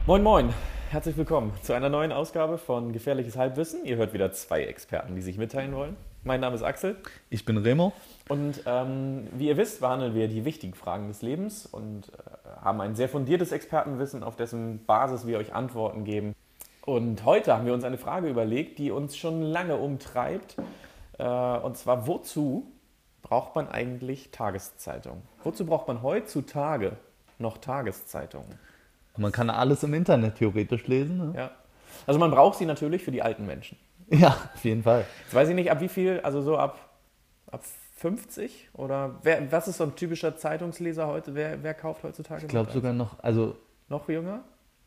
Moin Moin, herzlich willkommen zu einer neuen Ausgabe von Gefährliches Halbwissen. Ihr hört wieder zwei Experten, die sich mitteilen wollen. Mein Name ist Axel Ich bin Remo. und wie ihr wisst, behandeln wir die wichtigen Fragen des Lebens und haben ein sehr fundiertes Expertenwissen, auf dessen Basis wir euch Antworten geben. Und heute haben wir uns eine Frage überlegt, die uns schon lange umtreibt. Und zwar, wozu braucht man eigentlich Tageszeitung? Wozu braucht man heutzutage noch Tageszeitungen? Man kann alles im Internet theoretisch lesen. Ne? Ja. Also man braucht sie natürlich für die alten Menschen. Ja, auf jeden Fall. Jetzt weiß ich nicht, ab wie viel, also so ab 50? Oder was ist so ein typischer Zeitungsleser heute? Wer kauft heutzutage Ich glaube sogar noch, also noch jünger?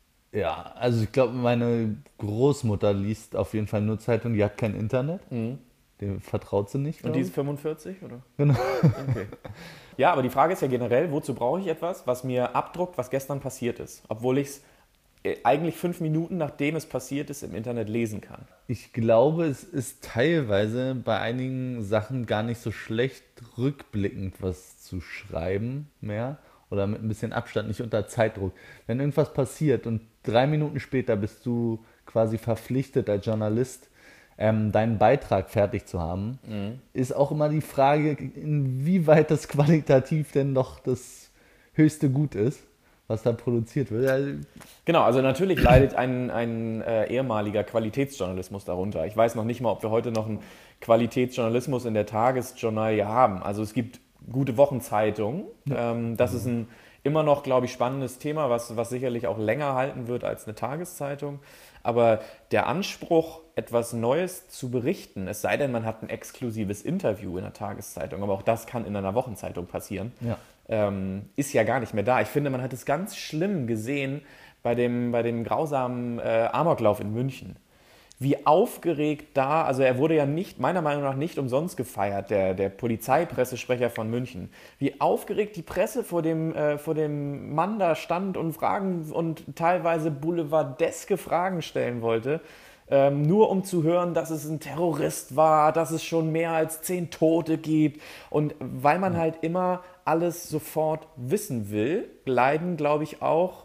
ja, also ich glaube, meine Großmutter liest auf jeden Fall nur Zeitung, die hat kein Internet. Dem vertraut sie nicht. Und glaub die ich. ist 45, oder? Genau. Okay. Ja, aber die Frage ist ja generell, wozu brauche ich etwas, was mir abdruckt, was gestern passiert ist? Obwohl ich es eigentlich 5 Minuten, nachdem es passiert ist, im Internet lesen kann. Ich glaube, es ist teilweise bei einigen Sachen gar nicht so schlecht, rückblickend was zu schreiben mehr. Oder mit ein bisschen Abstand, nicht unter Zeitdruck. Wenn irgendwas passiert und 3 Minuten später bist du quasi verpflichtet als Journalist, deinen Beitrag fertig zu haben, ist auch immer die Frage, inwieweit das qualitativ denn doch das höchste Gut ist, was da produziert wird. Also, Genau, also natürlich leidet ein ehemaliger Qualitätsjournalismus darunter. Ich weiß noch nicht mal, ob wir heute noch einen Qualitätsjournalismus in der Tagesjournalie haben. Also es gibt gute Wochenzeitungen. Das ist ein immer noch, glaube ich, spannendes Thema, was sicherlich auch länger halten wird als eine Tageszeitung. Aber der Anspruch, etwas Neues zu berichten, es sei denn, man hat ein exklusives Interview in einer Tageszeitung, aber auch das kann in einer Wochenzeitung passieren, ja. ist ja gar nicht mehr da. Ich finde, man hat es ganz schlimm gesehen bei dem grausamen Amoklauf in München. Wie aufgeregt da, also er wurde ja nicht, meiner Meinung nach nicht umsonst gefeiert, der Polizeipressesprecher von München. Wie aufgeregt die Presse vor dem Mann da stand und Fragen und teilweise boulevardeske Fragen stellen wollte, nur um zu hören, dass es ein Terrorist war, dass es schon mehr als 10 Tote gibt. Und weil man halt immer alles sofort wissen will, leiden, glaube ich, auch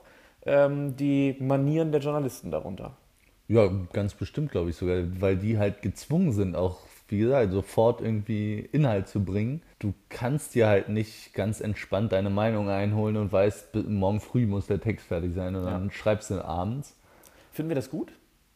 die Manieren der Journalisten darunter. Ja, ganz bestimmt, glaube ich sogar, weil die halt gezwungen sind, auch, wie gesagt, sofort irgendwie Inhalt zu bringen. Du kannst dir halt nicht ganz entspannt deine Meinung einholen und weißt, morgen früh muss der Text fertig sein und dann schreibst du abends. Finden wir das gut?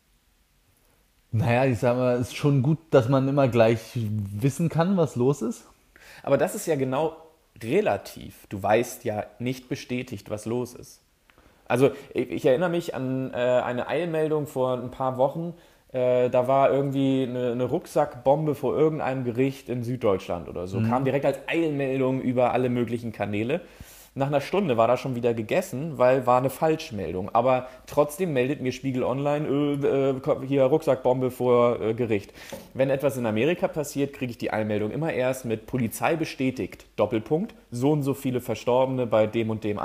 Naja, ich sag mal, es ist schon gut, dass man immer gleich wissen kann, was los ist. Aber das ist ja genau relativ. Du weißt ja nicht bestätigt, was los ist. Also ich erinnere mich an eine Eilmeldung vor ein paar Wochen. Da war irgendwie eine Rucksackbombe vor irgendeinem Gericht in Süddeutschland oder so. Kam direkt als Eilmeldung über alle möglichen Kanäle. Nach einer Stunde war das schon wieder gegessen, weil war eine Falschmeldung. Aber trotzdem meldet mir Spiegel Online, hier Rucksackbombe vor Gericht. Wenn etwas in Amerika passiert, kriege ich die Einmeldung immer erst mit Polizei bestätigt, Doppelpunkt, so und so viele Verstorbene bei dem und dem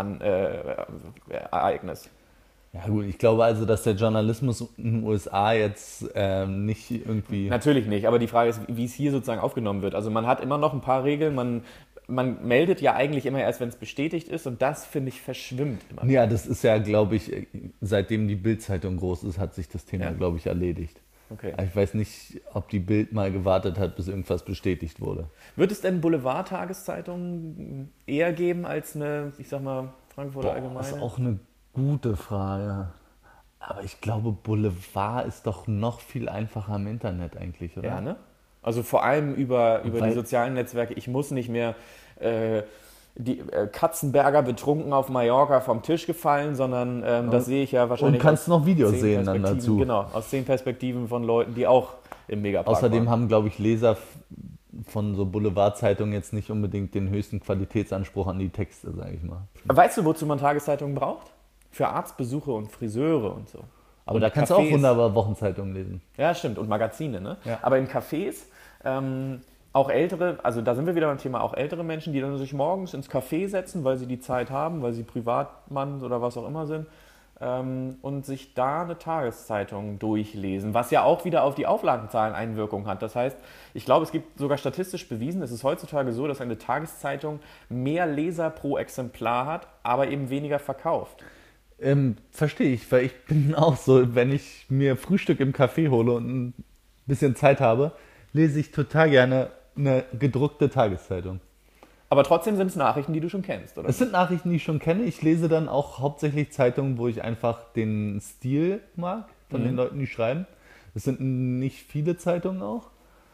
Ereignis. Ja gut, ich glaube also, dass der Journalismus in den USA jetzt nicht irgendwie... Natürlich nicht, aber die Frage ist, wie es hier sozusagen aufgenommen wird. Also man hat immer noch ein paar Regeln, man meldet ja eigentlich immer erst, wenn es bestätigt ist und das, finde ich, verschwimmt immer. Ja, das ist ja, glaube ich, seitdem die Bild-Zeitung groß ist, hat sich das Thema, glaube ich, erledigt. Okay. Ich weiß nicht, ob die Bild mal gewartet hat, bis irgendwas bestätigt wurde. Wird es denn Boulevard-Tageszeitungen eher geben als eine, ich sag mal, Frankfurter Allgemeine? Das ist auch eine gute Frage. Aber ich glaube, Boulevard ist doch noch viel einfacher im Internet eigentlich, oder? Ja, ne? Also vor allem über die Weil- sozialen Netzwerke. Ich muss nicht mehr die Katzenberger betrunken auf Mallorca vom Tisch gefallen, sondern das sehe ich ja wahrscheinlich. Und kannst aus noch Videos 10 sehen dann Perspektiven, dazu. Genau, aus 10 Perspektiven von Leuten, die auch im Megapark Außerdem waren. haben, glaube ich, Leser von so Boulevardzeitungen jetzt nicht unbedingt den höchsten Qualitätsanspruch an die Texte, sage ich mal. Weißt du, wozu man Tageszeitungen braucht? Für Arztbesuche und Friseure und so. Aber Und da kannst du auch Cafés. wunderbar Wochenzeitungen lesen. Ja, stimmt. Und Magazine, ne? Ja. Aber in Cafés, auch ältere, also da sind wir wieder beim Thema, auch ältere Menschen, die dann sich morgens ins Café setzen, weil sie die Zeit haben, weil sie Privatmann oder was auch immer sind, und sich da eine Tageszeitung durchlesen, was ja auch wieder auf die Auflagenzahlen Einwirkung hat. Das heißt, ich glaube, es gibt sogar statistisch bewiesen, es ist heutzutage so, dass eine Tageszeitung mehr Leser pro Exemplar hat, aber eben weniger verkauft. Verstehe ich, weil ich bin auch so, wenn ich mir Frühstück im Café hole und ein bisschen Zeit habe, lese ich total gerne eine gedruckte Tageszeitung. Aber trotzdem sind es Nachrichten, die du schon kennst, oder Es nicht? sind Nachrichten, die ich schon kenne. Ich lese dann auch hauptsächlich Zeitungen, wo ich einfach den Stil mag von den Mhm. Leuten, die schreiben. Es sind nicht viele Zeitungen auch.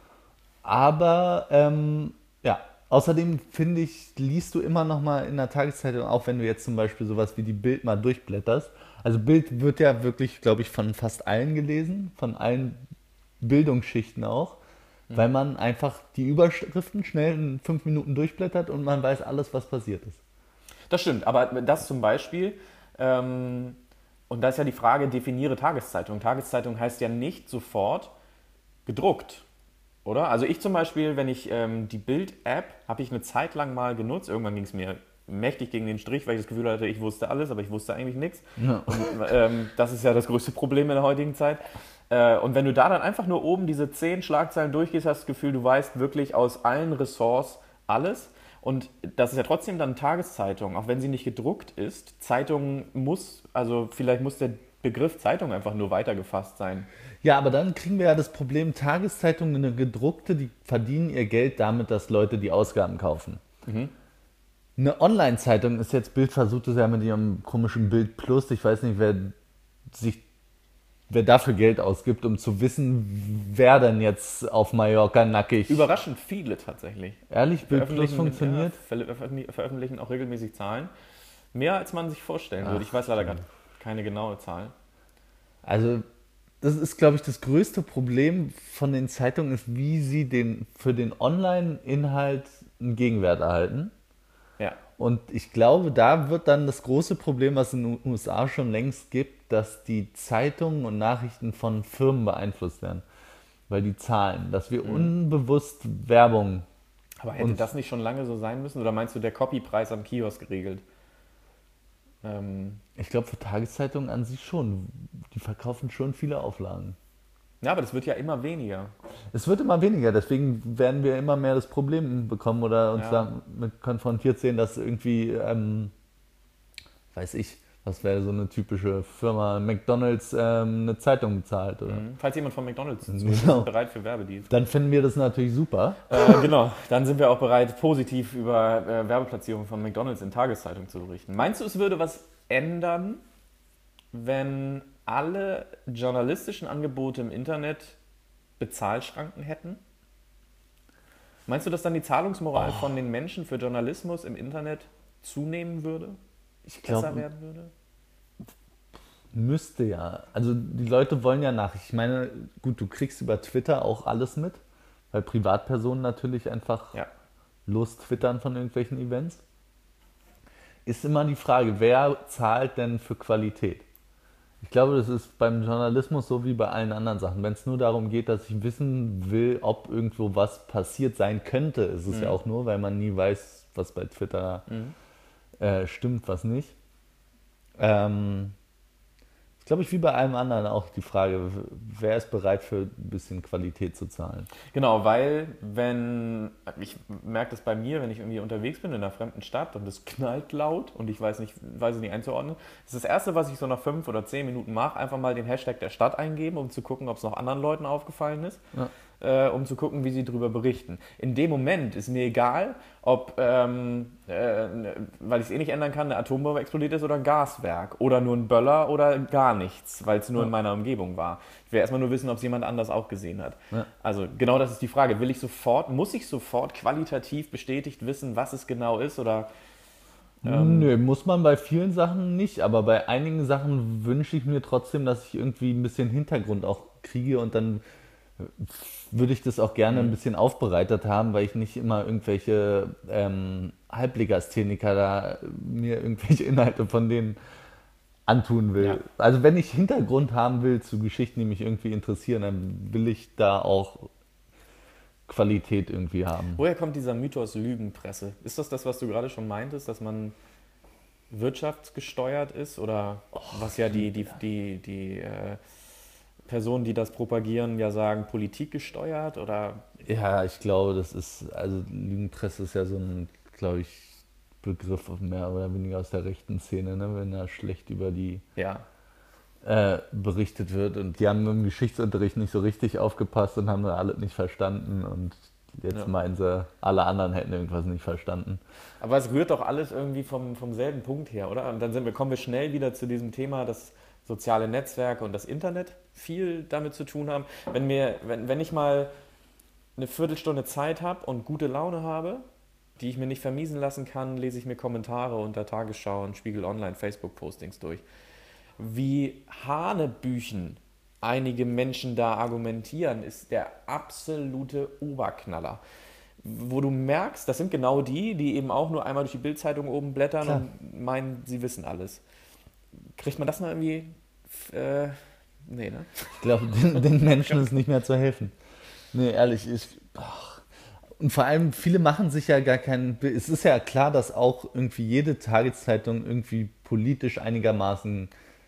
Aber ja, außerdem finde ich, liest du immer noch mal in der Tageszeitung, auch wenn du jetzt zum Beispiel sowas wie die Bild mal durchblätterst. Also Bild wird ja wirklich, glaube ich, von fast allen gelesen, von allen Bildungsschichten auch, weil Mhm. man einfach die Überschriften schnell in 5 Minuten durchblättert und man weiß alles, was passiert ist. Das stimmt, aber das zum Beispiel, ähm, und da ist ja die Frage, definiere Tageszeitung. Tageszeitung heißt ja nicht sofort gedruckt, oder? Also ich zum Beispiel, wenn ich die Bild-App, habe ich eine Zeit lang mal genutzt, irgendwann ging es mir mächtig gegen den Strich, weil ich das Gefühl hatte, ich wusste alles, aber ich wusste eigentlich nichts. Ja. Und das ist ja das größte Problem in der heutigen Zeit. Und wenn du da dann einfach nur oben diese 10 Schlagzeilen durchgehst, hast du das Gefühl, du weißt wirklich aus allen Ressorts alles. Und das ist ja trotzdem dann Tageszeitung, auch wenn sie nicht gedruckt ist. Zeitung muss, also vielleicht muss der Begriff Zeitung einfach nur weitergefasst sein. Ja, aber dann kriegen wir ja das Problem, Tageszeitungen, eine gedruckte, die verdienen ihr Geld damit, dass Leute die Ausgaben kaufen. Mhm. Eine Online-Zeitung ist jetzt, Bild versucht es ja mit ihrem komischen Bild Plus. Ich weiß nicht, sich, wer dafür Geld ausgibt, um zu wissen, wer denn jetzt auf Mallorca nackig. Überraschend viele tatsächlich. Ehrlich, Bild Plus Veröffentlichen, ja, funktioniert? veröffentlichen auch regelmäßig Zahlen. Mehr als man sich vorstellen würde. Ich Ach, weiß leider gerade keine genaue Zahl. also das ist, glaube ich, das größte Problem von den Zeitungen ist, wie sie für den Online-Inhalt einen Gegenwert erhalten. Ja. Und ich glaube, da wird dann das große Problem, was in den USA schon längst gibt, dass die Zeitungen und Nachrichten von Firmen beeinflusst werden. Weil die zahlen, dass wir Mhm. unbewusst Werbung Aber hätte uns. das nicht schon lange so sein müssen? Oder meinst du, der Copypreis am Kiosk geregelt? Ähm, Ich glaube, für Tageszeitungen an sich schon. Die verkaufen schon viele Auflagen. ja, aber das wird ja immer weniger. Es wird immer weniger, deswegen werden wir immer mehr das Problem bekommen oder uns Ja. damit konfrontiert sehen, dass irgendwie, weiß ich, was wäre so eine typische Firma, McDonalds eine Zeitung bezahlt, oder? Mhm. Falls jemand von McDonalds zuhört, wir sind Genau. bereit für Werbedeals. Dann finden wir das natürlich super. Genau, dann sind wir auch bereit, positiv über Werbeplatzierungen von McDonalds in Tageszeitungen zu berichten. Meinst du, es würde was ändern, wenn alle journalistischen Angebote im Internet Bezahlschranken hätten? Meinst du, dass dann die Zahlungsmoral von den Menschen für Journalismus im Internet zunehmen würde? Ich Besser glaube, werden würde? müsste ja. Also die Leute wollen ja nach. Ich meine, gut, du kriegst über Twitter auch alles mit, weil Privatpersonen natürlich einfach Ja. lostwittern von irgendwelchen Events. Ist immer die Frage, wer zahlt denn für Qualität? Ich glaube, das ist beim Journalismus so wie bei allen anderen Sachen. Wenn es nur darum geht, dass ich wissen will, ob irgendwo was passiert sein könnte, ist es ja Mhm. auch nur, weil man nie weiß, was bei Twitter Mhm. stimmt, was nicht. Ähm, ist, glaube ich, wie bei allem anderen auch die Frage, wer ist bereit für ein bisschen Qualität zu zahlen? Genau, weil wenn, ich merke das bei mir, wenn ich irgendwie unterwegs bin in einer fremden Stadt und es knallt laut und ich weiß es nicht einzuordnen, das ist das Erste, was ich so nach 5 oder 10 Minuten mache, einfach mal den Hashtag der Stadt eingeben, um zu gucken, ob es noch anderen Leuten aufgefallen ist, Ja. um zu gucken, wie sie darüber berichten. In dem Moment ist mir egal, ob, weil ich es eh nicht ändern kann, eine Atombombe explodiert ist oder ein Gaswerk oder nur ein Böller oder gar nichts, weil es nur in Ja. meiner Umgebung war. Ich will erstmal nur wissen, ob es jemand anders auch gesehen hat. Ja. Also genau das ist die Frage. Muss ich sofort qualitativ bestätigt wissen, was es genau ist? Oder Nö, muss man bei vielen Sachen nicht, aber bei einigen Sachen wünsche ich mir trotzdem, dass ich irgendwie ein bisschen Hintergrund auch kriege und dann würde ich das auch gerne ein bisschen aufbereitet haben, weil ich nicht immer irgendwelche Halblegastheniker da mir irgendwelche Inhalte von denen antun will. ja. Also wenn ich Hintergrund haben will zu Geschichten, die mich irgendwie interessieren, dann will ich da auch Qualität irgendwie haben. Woher kommt dieser Mythos Lügenpresse? Ist das, was du gerade schon meintest, dass man wirtschaftsgesteuert ist? Oder was ja die Personen, die das propagieren, ja sagen, politikgesteuert? Oder Ja, ich glaube, das ist, also Lügenpresse ist ja so ein, glaube ich, Begriff mehr oder weniger aus der rechten Szene, ne? Wenn da schlecht über die Ja. berichtet wird. Und die haben im Geschichtsunterricht nicht so richtig aufgepasst und haben da alles nicht verstanden. Und jetzt Ja. meinen sie, alle anderen hätten irgendwas nicht verstanden. Aber es rührt doch alles irgendwie vom selben Punkt her, oder? Und dann kommen wir schnell wieder zu diesem Thema, dass soziale Netzwerke und das Internet viel damit zu tun haben. Wenn ich mal eine Viertelstunde Zeit habe und gute Laune habe, die ich mir nicht vermiesen lassen kann, lese ich mir Kommentare unter Tagesschau und Spiegel Online, Facebook-Postings durch. Wie hanebüchen einige Menschen da argumentieren, ist der absolute Oberknaller. Wo du merkst, das sind genau die eben auch nur einmal durch die Bildzeitung oben blättern Klar. und meinen, sie wissen alles. Kriegt man das mal irgendwie? Nee, ne? Ich glaube, den Menschen ist nicht mehr zu helfen. Nee, ehrlich, und vor allem, viele machen sich ja gar keinen. Es ist ja klar, dass auch irgendwie jede Tageszeitung irgendwie politisch einigermaßen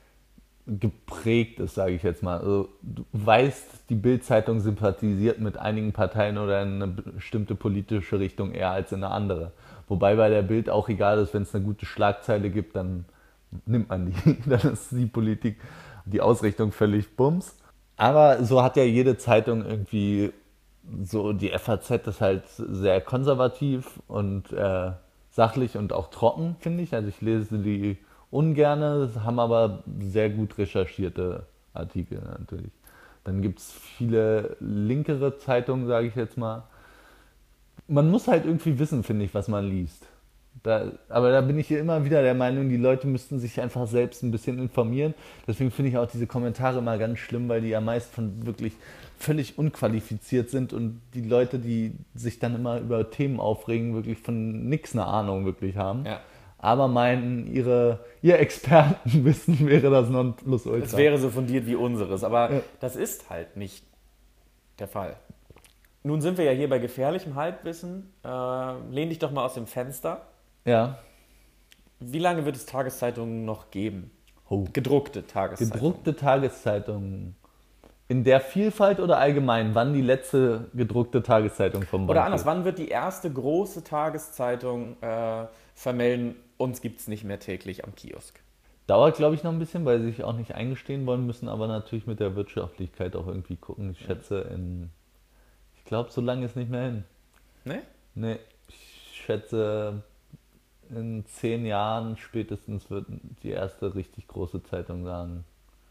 geprägt ist, sage ich jetzt mal. Also, du weißt, die Bild-Zeitung sympathisiert mit einigen Parteien oder in eine bestimmte politische Richtung eher als in eine andere. Wobei bei der Bild auch egal ist, wenn es eine gute Schlagzeile gibt, dann nimmt man die. Dann ist die Politik, die Ausrichtung völlig bums. Aber so hat ja jede Zeitung irgendwie so, die FAZ ist halt sehr konservativ und sachlich und auch trocken, finde ich. Also ich lese die ungerne, haben aber sehr gut recherchierte Artikel natürlich. Dann gibt es viele linkere Zeitungen, sage ich jetzt mal. Man muss halt irgendwie wissen, finde ich, was man liest. Aber da bin ich hier immer wieder der Meinung, die Leute müssten sich einfach selbst ein bisschen informieren. Deswegen finde ich auch diese Kommentare mal ganz schlimm, weil die ja meist von wirklich völlig unqualifiziert sind und die Leute, die sich dann immer über Themen aufregen, wirklich von nix eine Ahnung wirklich haben. Ja. Aber meinen, ihr Expertenwissen wäre das Nonplusultra. Es wäre so fundiert wie unseres, aber Ja. das ist nicht der Fall. Nun sind wir ja hier bei gefährlichem Halbwissen. Lehn dich doch mal aus dem Fenster. Ja. Wie lange wird es Tageszeitungen noch geben? Oh. Gedruckte Tageszeitungen. Gedruckte Tageszeitungen. In der Vielfalt oder allgemein? Wann die letzte gedruckte Tageszeitung vom Band Oder anders, geht? wann wird die erste große Tageszeitung vermelden, uns gibt es nicht mehr täglich am Kiosk? Dauert, glaube ich, noch ein bisschen, weil sie sich auch nicht eingestehen wollen müssen, aber natürlich mit der Wirtschaftlichkeit auch irgendwie gucken. Ich schätze ich glaube, so lange ist nicht mehr hin. Ne? Nee, ich schätze, in 10 Jahren spätestens wird die erste richtig große Zeitung sagen,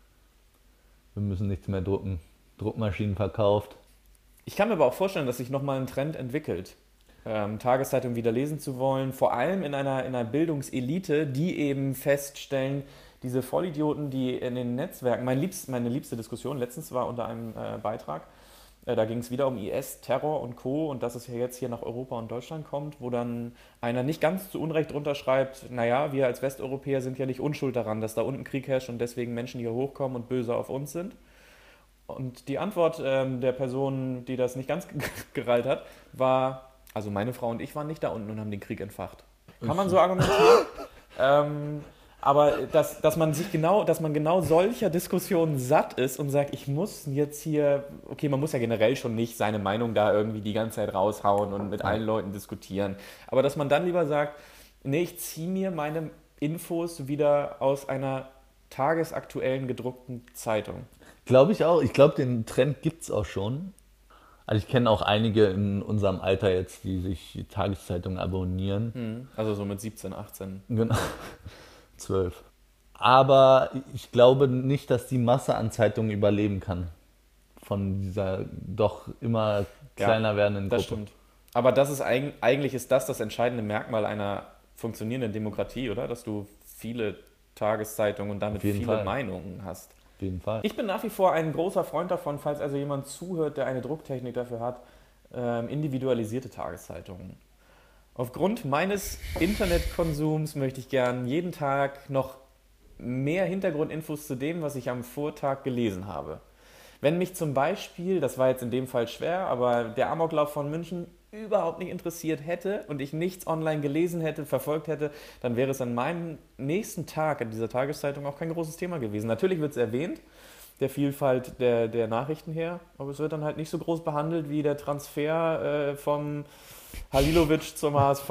wir müssen nichts mehr drucken. Druckmaschinen verkauft. Ich kann mir aber auch vorstellen, dass sich nochmal ein Trend entwickelt, Tageszeitungen wieder lesen zu wollen, vor allem in einer Bildungselite, die eben feststellen, diese Vollidioten, die in den Netzwerken, meine liebste Diskussion letztens war unter einem Beitrag, da ging es wieder um IS, Terror und Co. und dass es ja jetzt hier nach Europa und Deutschland kommt, wo dann einer nicht ganz zu Unrecht drunter schreibt, naja, wir als Westeuropäer sind ja nicht unschuld daran, dass da unten Krieg herrscht und deswegen Menschen hier hochkommen und böse auf uns sind. Und die Antwort der Person, die das nicht ganz gereilt hat, war, also meine Frau und ich waren nicht da unten und haben den Krieg entfacht. Kann man so argumentieren? Aber dass man genau solcher Diskussionen satt ist und sagt, ich muss jetzt hier, okay, man muss ja generell schon nicht seine Meinung da irgendwie die ganze Zeit raushauen und mit allen Leuten diskutieren. Aber dass man dann lieber sagt, nee, ich ziehe mir meine Infos wieder aus einer tagesaktuellen gedruckten Zeitung. Glaube ich auch. Ich glaube, den Trend gibt es auch schon. Also ich kenne auch einige in unserem Alter jetzt, die sich die Tageszeitung abonnieren. Also so mit 17, 18. Genau. 12. Aber ich glaube nicht, dass die Masse an Zeitungen überleben kann. Von dieser doch immer kleiner werdenden Gruppe. Das stimmt. Aber das ist eigentlich ist das entscheidende Merkmal einer funktionierenden Demokratie, oder? Dass du viele Tageszeitungen und damit Auf jeden viele Fall. Meinungen hast. Auf jeden Fall. Ich bin nach wie vor ein großer Freund davon, falls also jemand zuhört, der eine Drucktechnik dafür hat, individualisierte Tageszeitungen. Aufgrund meines Internetkonsums möchte ich gern jeden Tag noch mehr Hintergrundinfos zu dem, was ich am Vortag gelesen habe. Wenn mich zum Beispiel, das war jetzt in dem Fall schwer, aber der Amoklauf von München überhaupt nicht interessiert hätte und ich nichts online gelesen hätte, verfolgt hätte, dann wäre es an meinem nächsten Tag in dieser Tageszeitung auch kein großes Thema gewesen. Natürlich wird es erwähnt, der Vielfalt der Nachrichten her, aber es wird dann halt nicht so groß behandelt wie der Transfer vom Halilovic zum HSV.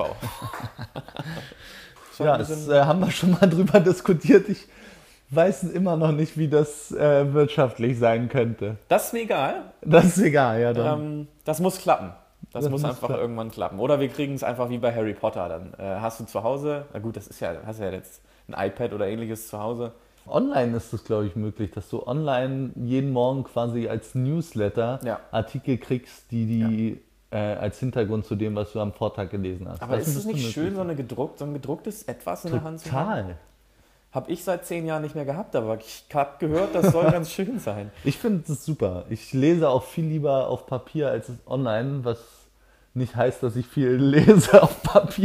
Ja, das haben wir schon mal drüber diskutiert. Ich weiß immer noch nicht, wie das wirtschaftlich sein könnte. Das ist mir egal. Das ist egal, ja. Dann. Das muss klappen. Das muss einfach klappen. irgendwann klappen. Oder wir kriegen es einfach wie bei Harry Potter. Dann hast du zu Hause, na gut, hast ja jetzt ein iPad oder ähnliches zu Hause. Online ist es, glaube ich, möglich, dass du online jeden Morgen quasi als Newsletter Artikel kriegst, die als Hintergrund zu dem, was du am Vortag gelesen hast. Aber ist es nicht schön, so ein gedrucktes Etwas in der Hand zu haben? Total. Habe ich seit 10 Jahren nicht mehr gehabt, aber ich habe gehört, das soll ganz schön sein. Ich finde das super. Ich lese auch viel lieber auf Papier als online, was nicht heißt, dass ich viel lese auf Papier.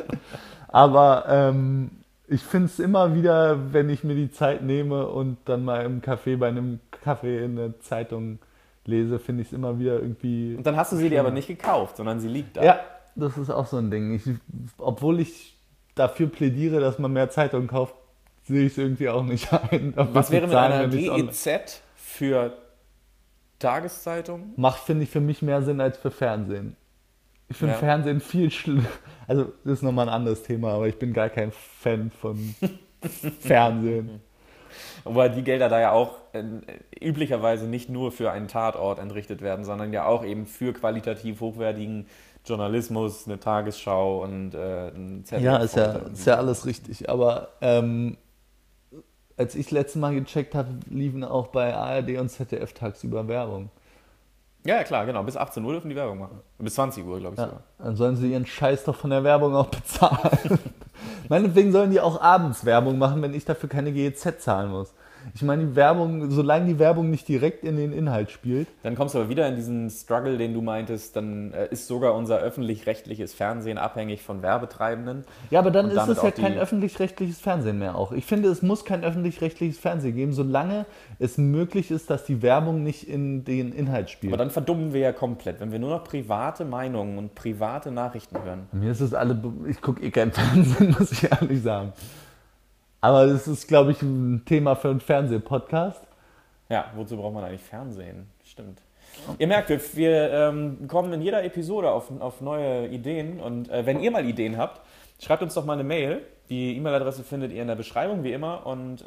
Aber ich finde es immer wieder, wenn ich mir die Zeit nehme und dann mal im Café bei einem Kaffee in der Zeitung lese, finde ich es immer wieder irgendwie... Und dann hast du sie dir aber nicht gekauft, sondern sie liegt da. Ja, das ist auch so ein Ding. Obwohl ich dafür plädiere, dass man mehr Zeitungen kauft, sehe ich es irgendwie auch nicht ein. Was wäre mit einer GEZ für Tageszeitung? Macht, finde ich, für mich mehr Sinn als für Fernsehen. Ich finde Fernsehen viel schlimmer. Also, das ist nochmal ein anderes Thema, aber ich bin gar kein Fan von Fernsehen. Wobei die Gelder da ja auch üblicherweise nicht nur für einen Tatort entrichtet werden, sondern ja auch eben für qualitativ hochwertigen Journalismus, eine Tagesschau und ein ZDF. Ja, ist ja alles richtig. Aber als ich das letzte Mal gecheckt habe, liefen auch bei ARD und ZDF tagsüber Werbung. Ja, klar, genau. Bis 18 Uhr dürfen die Werbung machen. Bis 20 Uhr, glaube ich sogar. Dann sollen sie ihren Scheiß doch von der Werbung auch bezahlen. Meinetwegen sollen die auch abends Werbung machen, wenn ich dafür keine GEZ zahlen muss. Ich meine, die Werbung, solange die Werbung nicht direkt in den Inhalt spielt. Dann kommst du aber wieder in diesen Struggle, den du meintest, dann ist sogar unser öffentlich-rechtliches Fernsehen abhängig von Werbetreibenden. Ja, aber dann ist es ja kein öffentlich-rechtliches Fernsehen mehr auch. Ich finde, es muss kein öffentlich-rechtliches Fernsehen geben, solange es möglich ist, dass die Werbung nicht in den Inhalt spielt. Aber dann verdummen wir ja komplett, wenn wir nur noch private Meinungen und private Nachrichten hören. Mir ist es ich gucke kein Fernsehen, muss ich ehrlich sagen. Aber das ist, glaube ich, ein Thema für einen Fernsehpodcast. Ja, wozu braucht man eigentlich Fernsehen? Stimmt. Ihr merkt, wir kommen in jeder Episode auf neue Ideen. Und wenn ihr mal Ideen habt, schreibt uns doch mal eine Mail. Die E-Mail-Adresse findet ihr in der Beschreibung, wie immer. Und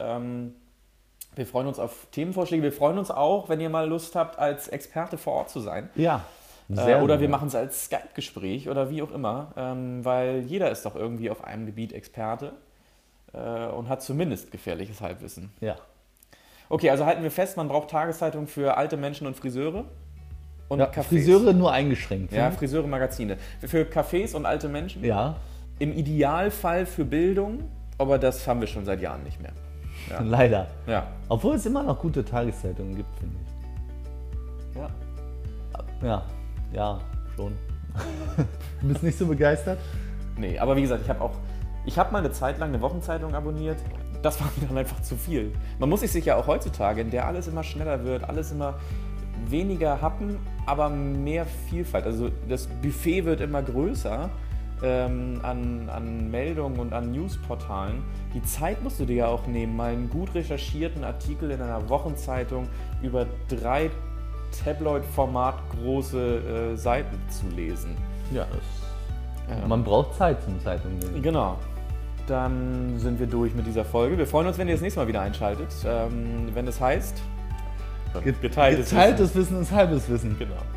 wir freuen uns auf Themenvorschläge. Wir freuen uns auch, wenn ihr mal Lust habt, als Experte vor Ort zu sein. Ja. Oder wir machen es als Skype-Gespräch oder wie auch immer. Weil jeder ist doch irgendwie auf einem Gebiet Experte. Und hat zumindest gefährliches Halbwissen. Ja. Okay, also halten wir fest, man braucht Tageszeitungen für alte Menschen und Friseure und Cafés. Friseure nur eingeschränkt. Ja, Friseure, Magazine. Für Cafés und alte Menschen. Ja. Im Idealfall für Bildung, aber das haben wir schon seit Jahren nicht mehr. Ja. Leider. Ja. Obwohl es immer noch gute Tageszeitungen gibt, finde ich. Ja, schon. Du bist nicht so begeistert? Nee, aber wie gesagt, ich habe mal eine Zeit lang eine Wochenzeitung abonniert. Das war mir dann einfach zu viel. Man muss sich ja auch heutzutage, in der alles immer schneller wird, alles immer weniger Happen, aber mehr Vielfalt. Also das Buffet wird immer größer an Meldungen und an Newsportalen. Die Zeit musst du dir ja auch nehmen, mal einen gut recherchierten Artikel in einer Wochenzeitung über 3 Tabloid-Format große Seiten zu lesen. Ja, man braucht Zeit zum Zeitung lesen. Genau. Dann sind wir durch mit dieser Folge. Wir freuen uns, wenn ihr das nächste Mal wieder einschaltet. Wenn es heißt, geteiltes Wissen ist halbes Wissen. Genau.